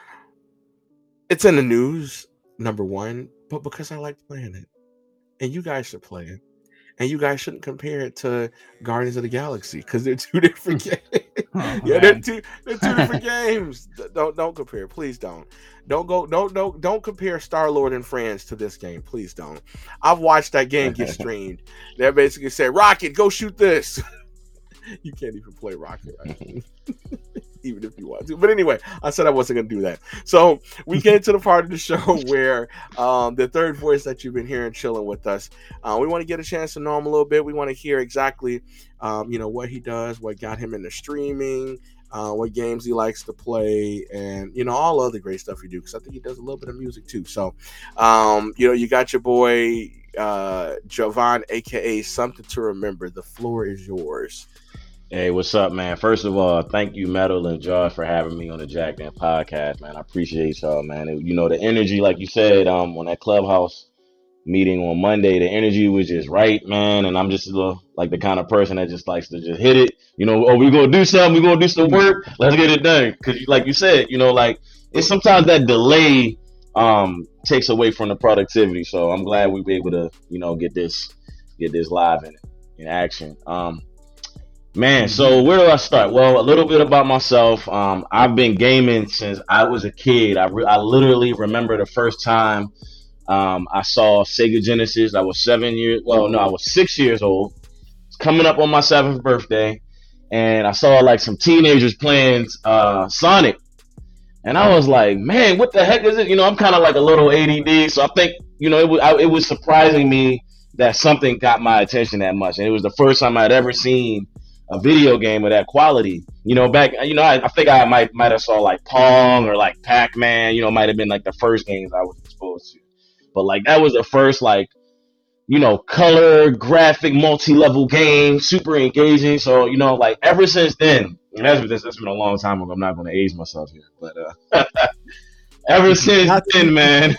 it's in the news, number one, but because I like playing it, and you guys should play it. And you guys shouldn't compare it to Guardians of the Galaxy because they're two different games. Oh, yeah, they're two they're two different games. Don't don't compare. Please don't. Don't go. Don't don't don't compare Star-Lord and Friends to this game. Please don't. I've watched that game get streamed. They basically say, "Rocket, go shoot this." You can't even play Rocket, right? Even if you want to. But anyway, I said I wasn't going to do that. So we get to the part of the show where um, the third voice that you've been hearing chilling with us, uh, we want to get a chance to know him a little bit. We want to hear exactly, um, you know, what he does, what got him into streaming, uh, what games he likes to play, and, you know, all other great stuff he do, because I think he does a little bit of music too. So, um, you know, you got your boy uh, Jovan, a k a. Something to Remember. The floor is yours. Hey, what's up, man? First of all, thank you, Metal and Josh, for having me on the Jack Dan podcast, man. I appreciate y'all, man. It, you know, the energy, like you said, um, on that Clubhouse meeting on Monday, the energy was just right, man. And I'm just a little, like the kind of person that just likes to just hit it. You know, oh, we're going to do something. We're going to do some work. Let's get it done. Because, like you said, you know, like, it's sometimes that delay um takes away from the productivity. So I'm glad we were able to, you know, get this, get this live in, in action. Um, Man, so where do I start? Well, a little bit about myself. Um, I've been gaming since I was a kid. I, re- I literally remember the first time um, I saw Sega Genesis. I was seven years, well, no, I was six years old. It's coming up on my seventh birthday. And I saw like some teenagers playing uh, Sonic. And I was like, man, what the heck is it? You know, I'm kind of like a little A D D. So I think, you know, it was, I, it was surprising me that something got my attention that much. And it was the first time I'd ever seen a video game of that quality. You know, back, you know, I, I think I might might have saw like Pong or like Pac-Man, you know, might have been like the first games I was exposed to. But like that was the first like, you know, color, graphic, multi-level game, super engaging. So, you know, like ever since then, and that's, that's, that's been a long time ago. I'm not going to age myself here, but uh, ever since then, man,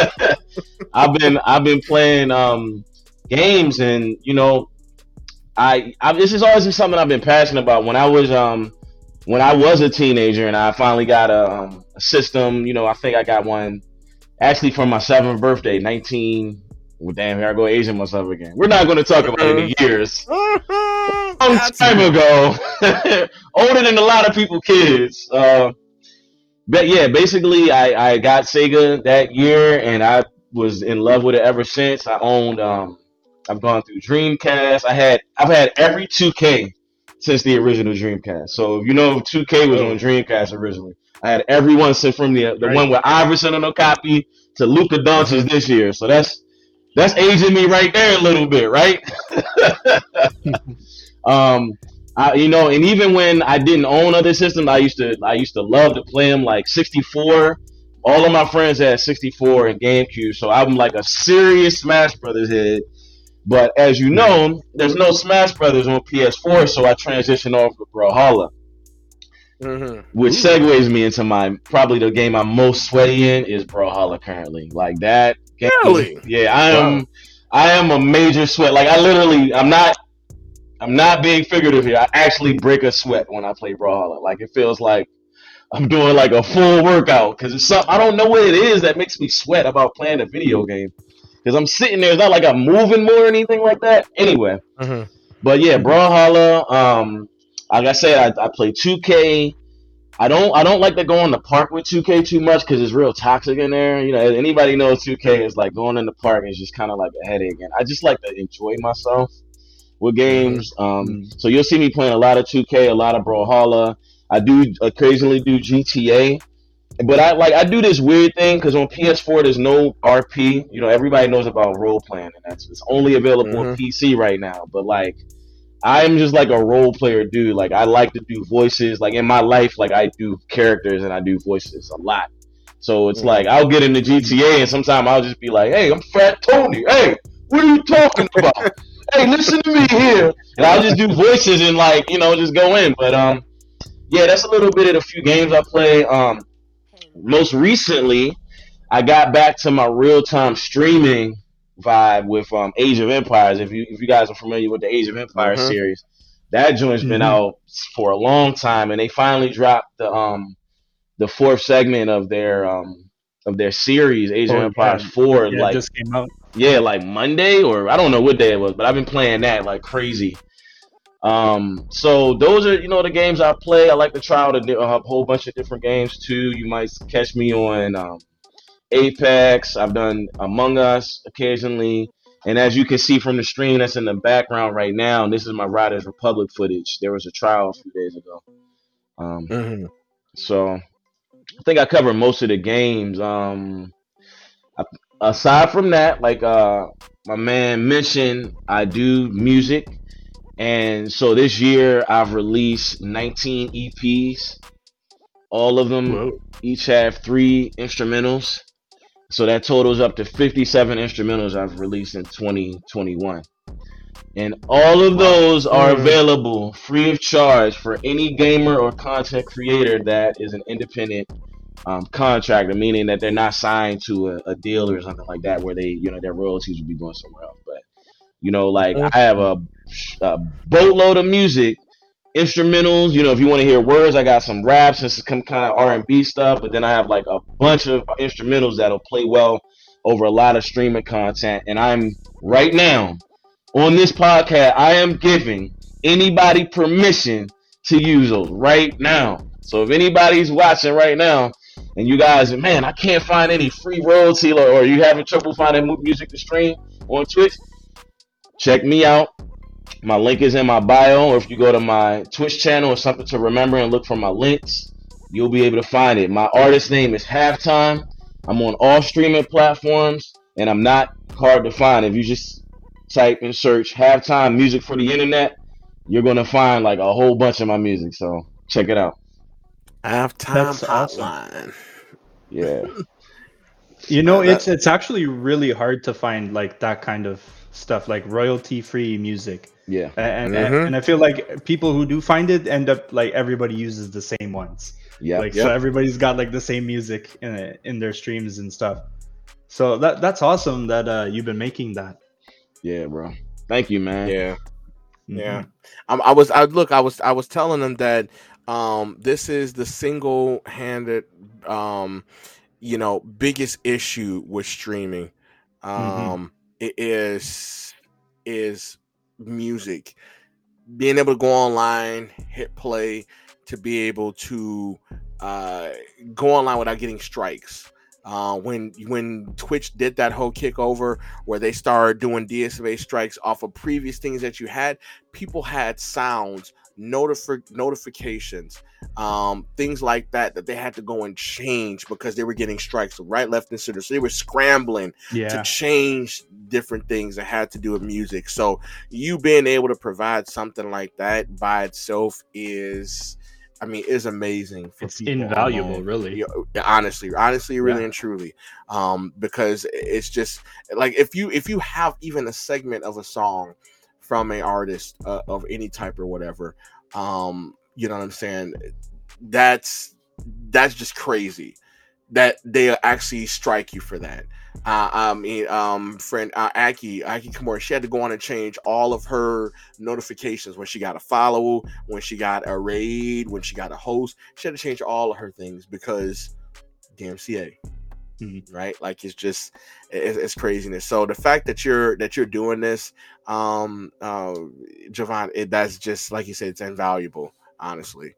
I've been I've been playing um, games, and you know, I, I this is always something I've been passionate about. When I was um when I was a teenager and I finally got a, um, a system, you know, I think I got one actually for my seventh birthday, nineteen. Well, damn, here I go aging myself again. We're not going to talk about any years. A long time ago, older than a lot of people kids. Uh, but yeah, basically, I I got Sega that year, and I was in love with it ever since. I owned um. I've gone through Dreamcast. I had I've had every two K since the original Dreamcast. So if you know two K was on Dreamcast originally, I had every one since from the the right. one with Iverson on the copy to Luka Doncic this year. So that's that's aging me right there a little bit, right? um, I, you know, and even when I didn't own other systems, I used to I used to love to play them like sixty-four. All of my friends had sixty-four and GameCube, so I'm like a serious Smash Brothers head. But as you know, there's no Smash Brothers on P S four, so I transitioned off to Brawlhalla, mm-hmm. which segues me into my probably the game I'm most sweaty in is Brawlhalla currently. Like that game, really? Yeah, I am. Wow. I am a major sweat. Like I literally, I'm not. I'm not being figurative here. I actually break a sweat when I play Brawlhalla. Like it feels like I'm doing like a full workout because it's something I don't know what it is that makes me sweat about playing a video game. because I'm sitting there. It's not like I'm moving more or anything like that. Anyway, Mhm. but yeah, Brawlhalla. Um, like I said, I, I play two K. I don't I don't like to go in the park with two K too much because it's real toxic in there. You know, anybody knows two K is like going in the park is just kind of like a headache. And I just like to enjoy myself with games. Um, Mm. so you'll see me playing a lot of two K, a lot of Brawlhalla. I do occasionally do G T A, but I like I do this weird thing because on P S four there's no R P. You know, everybody knows about role playing, and that's it's only available on Mhm. P C right now. But like. I'm just like a role player dude. Like I like to do voices. Like in my life, like I do characters and I do voices a lot. So it's Mhm. like I'll get into G T A and sometimes I'll just be like, "Hey, I'm Fat Tony. Hey, what are you talking about? Hey, listen to me here." And I'll just do voices and like you know just go in. But um, yeah, that's a little bit of the few games I play. Um, most recently, I got back to my real time streaming vibe with um Age of Empires. If you if you guys are familiar with the Age of Empires Mhm. series, that joint's been Mhm. out for a long time, and they finally dropped the um the fourth segment of their um of their series, Age of Oh Empires yeah, four, yeah, it like just came out. yeah, like Monday or I don't know what day it was, but I've been playing that like crazy. Um, so those are you know the games I play. I like to try out a, di- a whole bunch of different games too. You might catch me on um, Apex. I've done Among Us occasionally. And as you can see from the stream that's in the background right now, this is my Riders Republic footage. There was a trial a few days ago. Um, Mhm. so I think I covered most of the games. Um, I, aside from that, like uh, my man mentioned, I do music. And so this year I've released nineteen E Ps. All of them Whoa. each have three instrumentals. So that totals up to fifty-seven instrumentals I've released in twenty twenty-one. And all of those are Mm. available free of charge for any gamer or content creator that is an independent um, contractor, meaning that they're not signed to a, a deal or something like that where they, you know, their royalties would be going somewhere else. But, you know, like Mhm. I have a, a boatload of music, instrumentals. You know, if you want to hear words, I got some raps and some kind of R and B stuff. But then I have like a bunch of instrumentals that'll play well over a lot of streaming content. And I'm right now on this podcast, I am giving anybody permission to use those right now. So if anybody's watching right now and you guys, man, I can't find any free royalty or, or you having trouble finding mu- music to stream on Twitch, check me out. My link is in my bio, or if you go to my Twitch channel or something to remember and look for my links, you'll be able to find it. My artist name is Halftime. I'm on all streaming platforms, and I'm not hard to find. If you just type and search Halftime music for the internet, you're gonna find like a whole bunch of my music. So check it out. Halftime That's awesome. hotline. Yeah, You know, Uh, that- it's it's actually really hard to find like that kind of stuff, like royalty-free music. yeah, And, Mhm. and and I feel like people who do find it end up like everybody uses the same ones. yeah. Like Yep. so everybody's got like the same music in in their streams and stuff. So that that's awesome that uh, you've been making that. Yeah, bro. Thank you, man. Yeah. Mhm. Yeah. Um, I was I look I was I was telling them that um this is the single handed um you know biggest issue with streaming. Um it is is music. Being able to go online, hit play, to be able to uh go online without getting strikes. Uh, when when Twitch did that whole kick over where they started doing D S M A strikes off of previous things that you had, people had sounds, notifi- notifications, um, things like that that they had to go and change because they were getting strikes right, left, and center. So they were scrambling to Yeah. change different things that had to do with music. So you being able to provide something like that by itself is, I mean, is amazing for It's people invaluable, alone. really. You know, honestly, honestly, really Yeah. and truly, um, because it's just like if you if you have even a segment of a song from an artist uh, of any type or whatever, um, you know what I'm saying? That's that's just crazy that they actually strike you for that. Uh, I mean, um, friend uh, Aki Aki Kimura, she had to go on and change all of her notifications when she got a follow, when she got a raid, when she got a host. She had to change all of her things because D M C A. Mm-hmm. Right, like it's just it's, it's craziness. So the fact that you're that you're doing this, um, uh, Javon, it, that's just like you said, it's invaluable. Honestly,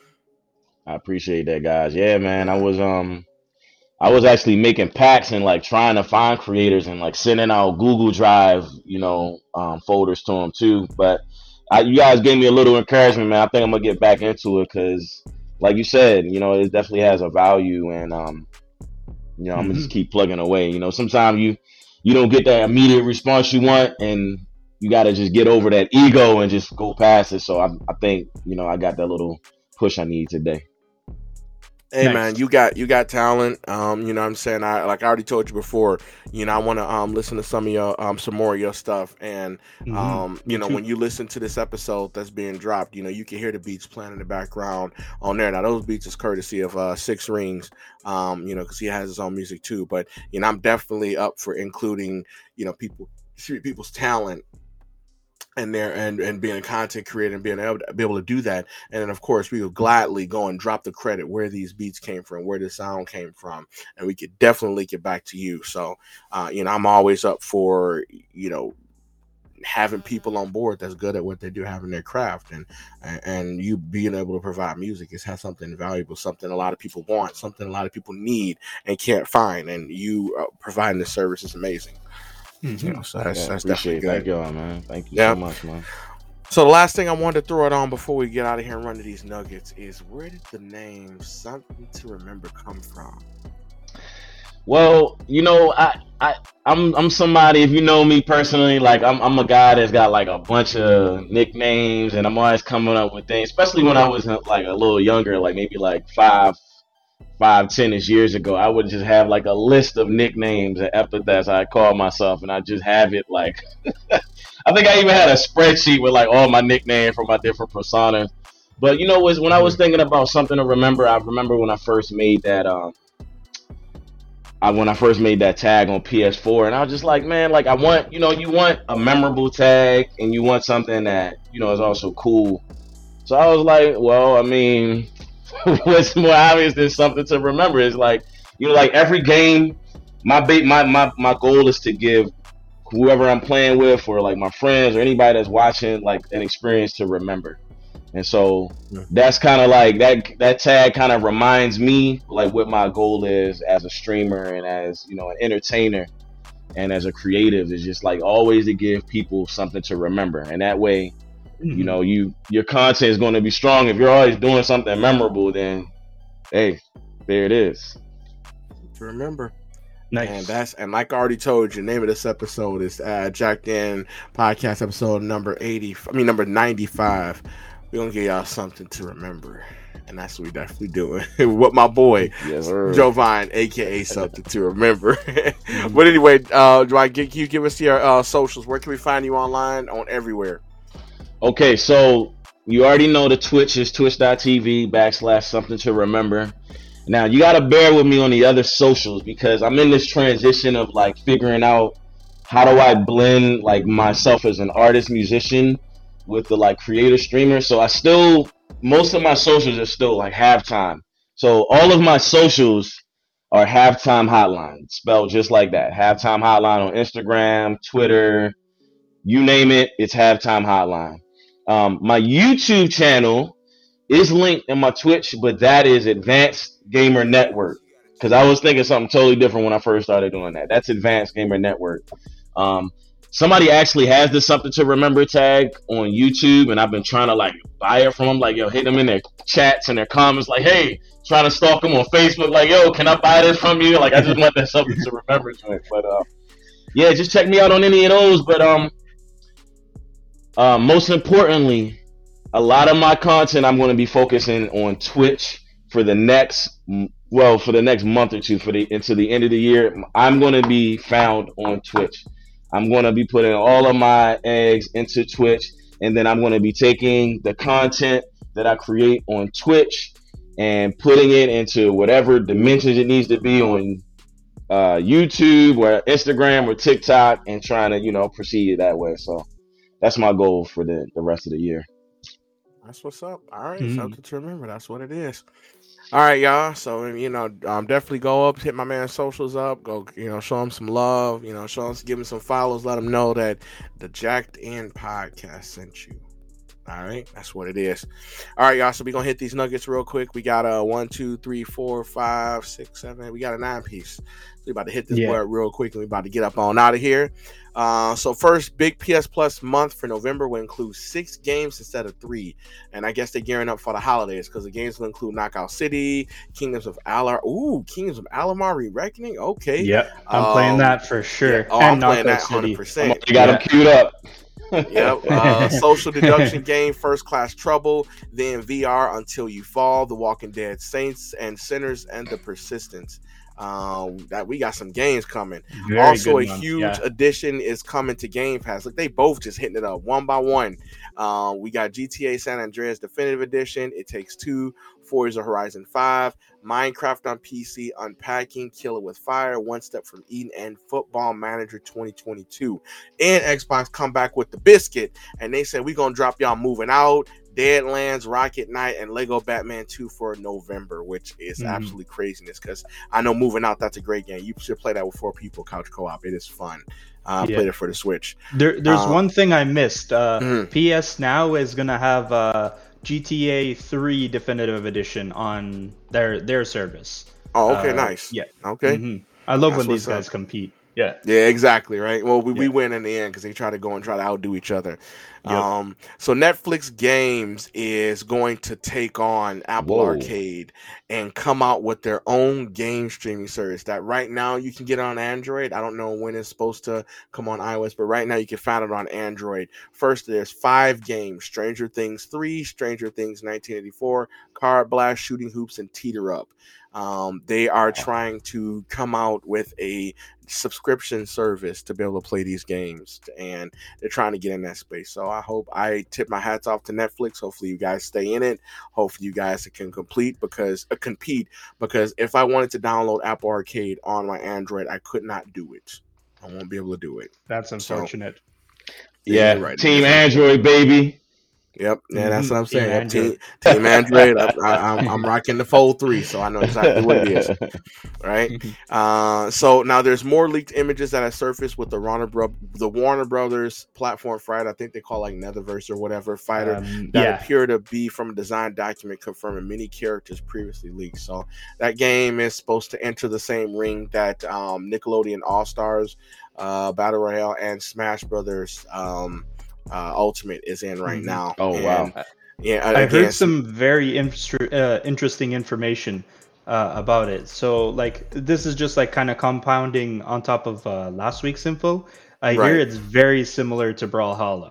I appreciate that, guys. Yeah, man, I was um. I was actually making packs and like trying to find creators and like sending out Google Drive, you know, um, folders to them too. But I, you guys gave me a little encouragement, man. I think I'm gonna get back into it because, like you said, you know, it definitely has a value, and um, you know, I'm gonna just keep plugging away. You know, sometimes you you don't get that immediate response you want, and you got to just get over that ego and just go past it. So I, I think, you know, I got that little push I need today. Hey, nice. Man, you got you got talent. Um, you know what I'm saying? I like I already told you before, you know, I want to um listen to some of your um some more of your stuff. And mm-hmm. um, you know, when you listen to this episode that's being dropped, you know, you can hear the beats playing in the background on there. Now those beats is courtesy of uh Six Rings, um, you know, because he has his own music too. But you know, I'm definitely up for including, you know, people people's talent and there and, and being a content creator and being able to be able to do that. And then of course we will gladly go and drop the credit where these beats came from, where the sound came from, and we could definitely link it back to you. So uh, you know, I'm always up for, you know, having people on board that's good at what they do, having their craft, and and you being able to provide music is has something valuable, something a lot of people want, something a lot of people need and can't find, and you uh, providing the service is amazing. Mm-hmm. You know, so that's, yeah, that's definitely good. Thank you, man. Thank you yeah. so much, man. So the last thing I wanted to throw it on before we get out of here and run to these nuggets is, where did the name Something to Remember come from? Well, you know, I, I, I'm, I'm somebody. If you know me personally, like I'm, I'm a guy that's got like a bunch of nicknames, and I'm always coming up with things. Especially when I was like a little younger, like maybe like five. five, ten-ish years ago, I would just have like a list of nicknames and epithets I call myself, and I just have it like, I think I even had a spreadsheet with like all my nicknames for my different personas. But you know, was when I was thinking about Something to Remember, I remember when I first made that, um, I when I first made that tag on P S four, and I was just like, man, like I want, you know, you want a memorable tag, and you want something that, you know, is also cool. So I was like, well, I mean, what's more obvious than Something to Remember? Is like, you know, like every game, my ba- my my my goal is to give whoever I'm playing with, or like my friends or anybody that's watching, like an experience to remember. And so yeah. that's kind of like that that tag kind of reminds me like what my goal is as a streamer and as, you know, an entertainer and as a creative, is just like always to give people something to remember. And that way, mm-hmm. you know, you your content is going to be strong. If you're always doing something memorable, then hey, there it is. To remember. Nice. And that's and like I already told you, the name of this episode is uh, Jacked In Podcast episode number eighty. I mean number ninety-five. We're gonna give y'all something to remember, and that's what we definitely doing. What my boy yes, Jovan, aka Something to Remember. But anyway, uh, do I get you give us your uh, socials? Where can we find you online? On everywhere. Okay, so you already know the Twitch is twitch.tv backslash Something to Remember. Now you gotta bear with me on the other socials because I'm in this transition of like figuring out how do I blend like myself as an artist, musician with the like creator streamer. So I still, most of my socials are still like Halftime. So all of my socials are Halftime Hotline, spelled just like that. Halftime Hotline on Instagram, Twitter, you name it, it's Halftime Hotline. Um, my YouTube channel is linked in my Twitch, but that is Advanced Gamer Network. Because I was thinking something totally different when I first started doing that. That's Advanced Gamer Network. Um, somebody actually has the Something to Remember tag on YouTube, and I've been trying to like buy it from them. Like, yo, hit them in their chats and their comments. Like, hey, trying to stalk them on Facebook. Like, yo, can I buy this from you? Like, I just want that Something to Remember joint. But uh, yeah, just check me out on any of those. But um, uh, most importantly, a lot of my content I'm going to be focusing on Twitch for the next, well, for the next month or two, for the into the end of the year. I'm going to be found on Twitch. I'm going to be putting all of my eggs into Twitch, and then I'm going to be taking the content that I create on Twitch and putting it into whatever dimensions it needs to be on uh, YouTube or Instagram or TikTok, and trying to, you know, proceed it that way. So that's my goal for the, the rest of the year. That's what's up. All right, Mhm. something to remember. That's what it is. All right, y'all. So you know, um, definitely go up, hit my man's socials up. Go, you know, show him some love. You know, show him, give him some follows. Let him know that the Jacked In podcast sent you. All right, that's what it is. All right, y'all. So we gonna hit these nuggets real quick. We got a one, two, three, four, five, six, seven. We got a nine piece. So we about to hit this Yeah. board real quick, and we about to get up on out of here. Uh, so first, big P S Plus month for November will include six games instead of three, and I guess they're gearing up for the holidays because the games will include Knockout City, Kingdoms of Alar. Ooh, Kingdoms of Alamar Re-Reckoning. Okay. Yep, I'm playing Um, that for sure. yeah. Oh, and I'm playing that Knockout hundred City. percent. You got them Yeah. queued up. Yep. Uh, social deduction game, First Class Trouble, then V R Until You Fall, The Walking Dead Saints and Sinners, and The Persistence. Um, that we got some games coming. Very Also, good a month, huge yeah. addition is coming to Game Pass. Look, they both just hitting it up one by one. Uh, we got G T A San Andreas Definitive Edition, It Takes Two, Forza Horizon five, Minecraft on P C, Unpacking, Kill It With Fire, One Step from Eden, and Football Manager twenty twenty-two. And Xbox come back with the biscuit, and they said we're gonna drop y'all Moving Out, Deadlands, Rocket Knight, and Lego Batman two for November, which is Mhm. absolutely craziness because I know Moving Out, that's a great game. You should play that with four people, couch co-op. It is fun. Uh, Yeah. Played it for the Switch. There, there's Uh, one thing I missed. Uh, Mhm. P S Now is gonna have uh, G T A three Definitive Edition on their their service. Oh, okay, Uh, nice. Yeah. Okay. Mhm. I love That's when these what's up. guys compete. Yeah. Yeah, exactly, right? Well, we, we Yeah. win in the end because they try to go and try to outdo each other. Yep. Um, so Netflix Games is going to take on Apple Whoa. Arcade and come out with their own game streaming service that right now you can get on Android. I don't know when it's supposed to come on iOS, but right now you can find it on Android. First, there's five games: Stranger Things three, Stranger Things nineteen eighty-four, Card Blast, Shooting Hoops, and Teeter Up. Um, they are trying to come out with a subscription service to be able to play these games, and they're trying to get in that space. So I hope I tip my hats off to Netflix. Hopefully you guys stay in it. Hopefully you guys can complete because uh, compete because if I wanted to download Apple Arcade on my Android, I could not do it. I won't be able to do it. That's unfortunate. Yeah, you're right. Team Android, baby. Yep, yeah, that's Mhm. what I'm saying. Team Yep, Android. Team, team Android. I, I, I'm, I'm rocking the Fold three, so I know exactly what it is. Right. Uh, so now there's more leaked images that have surfaced with the Warner Bro- the Warner Brothers platform fighter. I think they call it like Netherverse or whatever fighter Um, that yeah. appear to be from a design document confirming many characters previously leaked. So that game is supposed to enter the same ring that um, Nickelodeon All Stars uh, Battle Royale and Smash Brothers um, uh, Ultimate is in right Mhm. now. Oh, And, wow. Yeah, I again, heard some very inter- uh, interesting information uh, about it. So, like, this is just like kind of compounding on top of uh, last week's info. I Right. hear it's very similar to Brawlhalla.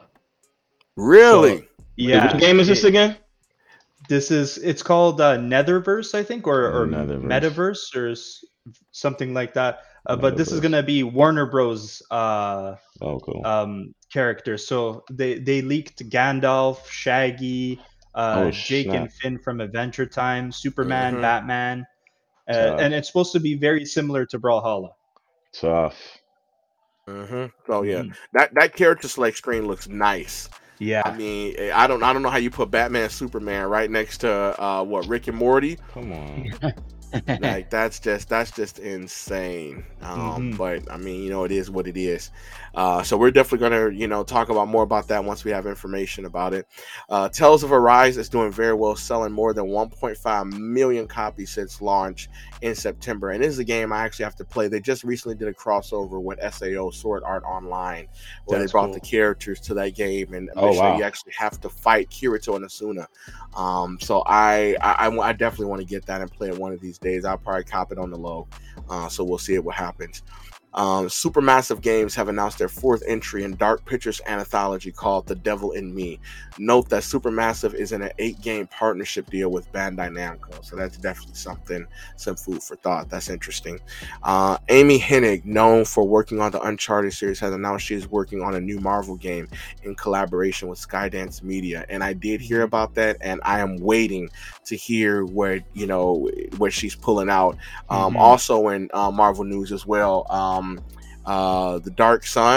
Really. So, yeah. What game is this it- again? This is it's called uh, Netherverse, I think, or, or Netherverse. Metaverse, or s- something like that. Uh, but this is Metaverse. gonna be Warner Bros. Uh, Oh, cool. um, characters. So they they leaked Gandalf, Shaggy, uh, Oh, Jake snap. and Finn from Adventure Time, Superman, Mhm. Batman, uh, Tough. and it's supposed to be very similar to Brawlhalla. Tough. Mm-hmm. So yeah, Mhm. that that character select screen looks nice. Yeah, I mean, I don't I don't know how you put Batman, Superman right next to uh, what Rick and Morty. Come on. Like that's just that's just insane. Um, Mhm. But I mean, you know, it is what it is. Uh, so we're definitely gonna, you know, talk about more about that once we have information about it. Uh, Tales of Arise is doing very well, selling more than one point five million copies since launch in September. And this is a game I actually have to play. They just recently did a crossover with S A O Sword Art Online, where That's they brought cool. the characters to that game, and Oh, initially wow. you actually have to fight Kirito and Asuna. Um, so I, I, I I definitely want to get that and play it one of these days. I'll probably cop it on the low. Uh, so we'll see what happens. Um, Supermassive Games have announced their fourth entry in Dark Pictures anthology called The Devil in Me. Note that Supermassive is in an eight-game partnership deal with Bandai Namco, so that's definitely something, some food for thought. That's interesting. Uh, Amy Hennig, known for working on the Uncharted series, has announced she is working on a new Marvel game in collaboration with Skydance Media, and I did hear about that, and I am waiting to hear where you know what she's pulling out. Um, Mhm. Also in uh, Marvel news as well. Um, Uh, the Dark Sun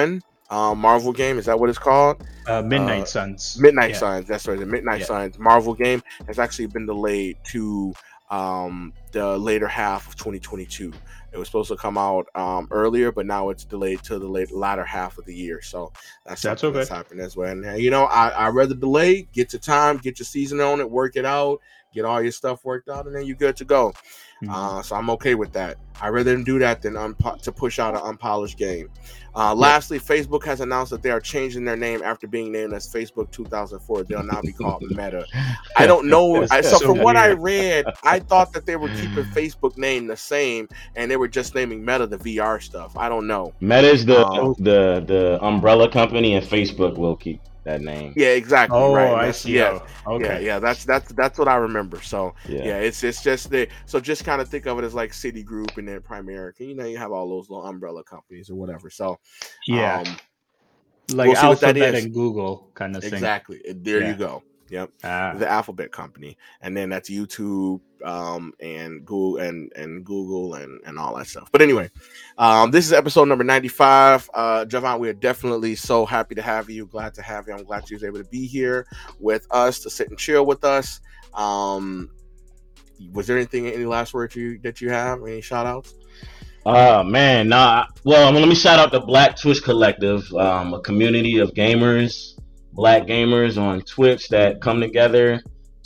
um, Marvel game. Is that what it's called? Uh, Midnight Uh, Suns. Midnight Yeah. Suns. That's right. The Midnight Yeah. Suns Marvel game has actually been delayed to um, the later half of twenty twenty-two. It was supposed to come out um, earlier, but now it's delayed to the late latter half of the year. So that's That's something okay. that's happening as well. And uh, you know, I I rather delay, get your time, get your season on it, work it out, get all your stuff worked out, and then you're good to go. Mhm. Uh, so I'm okay with that. I'd rather do that than unpo- to push out an unpolished game. Uh, lastly, Facebook has announced that they are changing their name after being named as Facebook two thousand four. They'll now be called Meta. I don't know. I, so, So from what I weird. read, I thought that they were keeping Facebook name the same, and they were just naming Meta the V R stuff. I don't know. Meta's the Um, the the umbrella company, and Facebook will keep that name. Yeah, exactly. Oh, right. I That's- see. Yeah, Oh, okay. yeah, yeah. That's that's that's what I remember. So Yeah. yeah, it's it's just the so just kind of think of it as like Citigroup and then Primerica. You know, you have all those little umbrella companies or whatever. So Yeah. um, Like we'll see what that Alphabet is. and Google kind of thing. exactly. There Yeah. you go. Yep. Ah. The Alphabet company, and then that's YouTube, um, and Google and and Google and and all that stuff. But anyway, um, this is episode number ninety-five. Uh, Javon, we are definitely so happy to have you. Glad to have you. I'm glad you was able to be here with us to sit and chill with us. Um, was there anything, any last words you that you have? Any shout outs? Oh man, nah. Well, let me shout out the Black Twitch Collective, um, a community of gamers, black gamers on Twitch that come together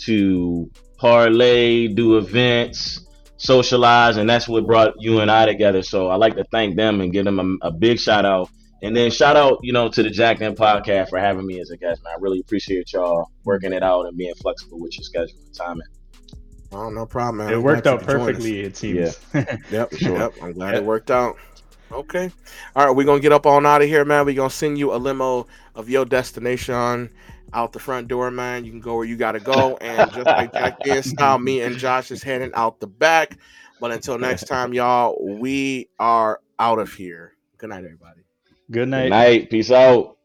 to parlay, do events, socialize, and that's what brought you and I together. So I like to thank them and give them a, a big shout out. And then shout out, you know, to the Jack and Podcast for having me as a guest, man. I really appreciate y'all working it out and being flexible with your schedule and timing. Oh, no problem, man. It I'm worked glad you out could join us. perfectly, it seems. Yep, sure. yep. I'm glad Yep. it worked out. Okay. All right, we're gonna get up on out of here, man. We're gonna send you a limo of your destination out the front door, man. You can go where you gotta go. And just like Jack Dan style, me and Josh is heading out the back. But until next time, y'all, we are out of here. Good night, everybody. Good night. Good night. Peace out.